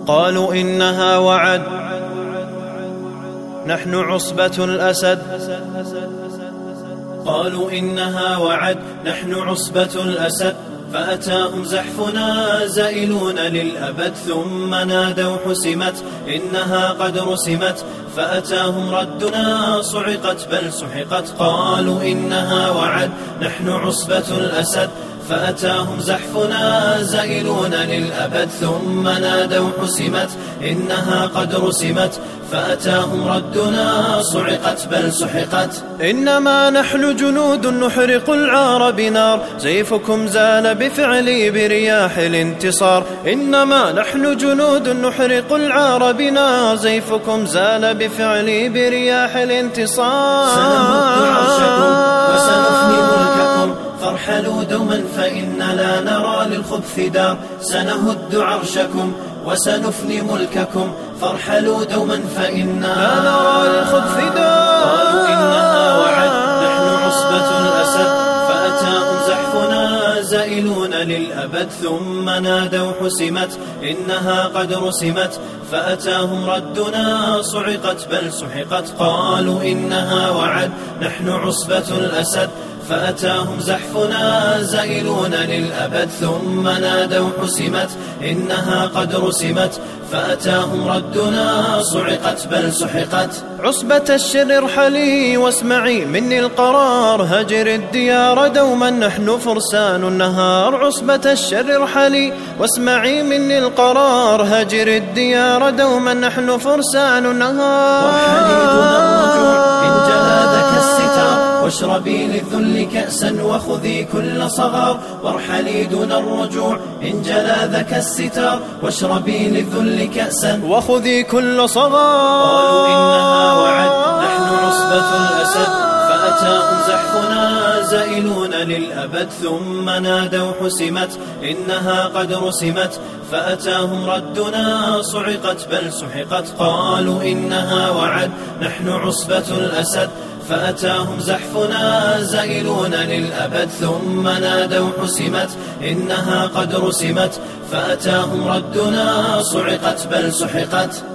قالوا إنها وعد نحن عصبة الأسد. قالوا إنها وعد نحن عصبة الأسد. فأتاهم زحفنا زائلون للأبد ثم نادوا حسمت إنها قد رسمت. فأتاهم ردنا صعقت بل سحقت. قالوا إنها وعد نحن عصبة الأسد. فأتاهم زحفنا زائلون للأبد ثم نادوا حسمت إنها قد رسمت. فأتاهم ردنا صعقت بل سحقت. إنما نحن جنود نحرق العار بنار سيفكم زال بفعلي برياح الانتصار. إنما نحن جنود نحرق العار بنار سيفكم زال بفعلي برياح الانتصار. سنمد عرشكم وسنفني ملككم فارحلوا دوما فإن لا نرى للخبث دار. سنهد عرشكم وسنفني ملككم فارحلوا دوما فإنا لا نرى للخبث دار. قالوا إنها وعد نحن عصبة الأسد. فأتاهم زحفنا زائلون للأبد ثم نادوا حسمت إنها قد رسمت. فأتاهم ردنا صعقت بل سحقت. قالوا إنها وعد نحن عصبة الأسد. فأتاهم زحفنا زائلون للأبد ثم نادوا حسمت إنها قد رسمت. فأتاهم ردنا صعقت بل سحقت. عصبة الشر ارحلي واسمعي مني القرار هجر الديار دوما نحن فرسان النهار. عصبة الشر ارحلي واسمعي مني القرار هجر الديار دوما نحن فرسان النهار. وحليدنا الرجوع إن جلا ذاك الستار واشربي للذل كأسا وخذي كل صغار. وارحلي دون الرجوع إن جلا ذاك الستار واشربي للذل كأسا وخذي كل صغار. قالوا إنها وعد نحن عصبة الأسد. فأتاهم زحفنا زائلون للأبد ثم نادوا حسمت إنها قد رسمت. فأتاهم ردنا صعقت بل سحقت. قالوا إنها وعد نحن عصبة الأسد. فأتاهم زحفنا زائلون للأبد ثم نادوا حسمت إنها قد رسمت. فأتاهم ردنا صعقت بل سحقت.